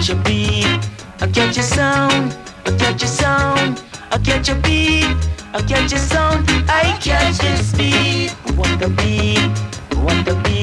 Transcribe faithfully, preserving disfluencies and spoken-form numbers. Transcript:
catch a beat, I catch a sound, I catch a sound, I catch a beat, I catch a sound, I catch this beat. Want the beat, want the beat.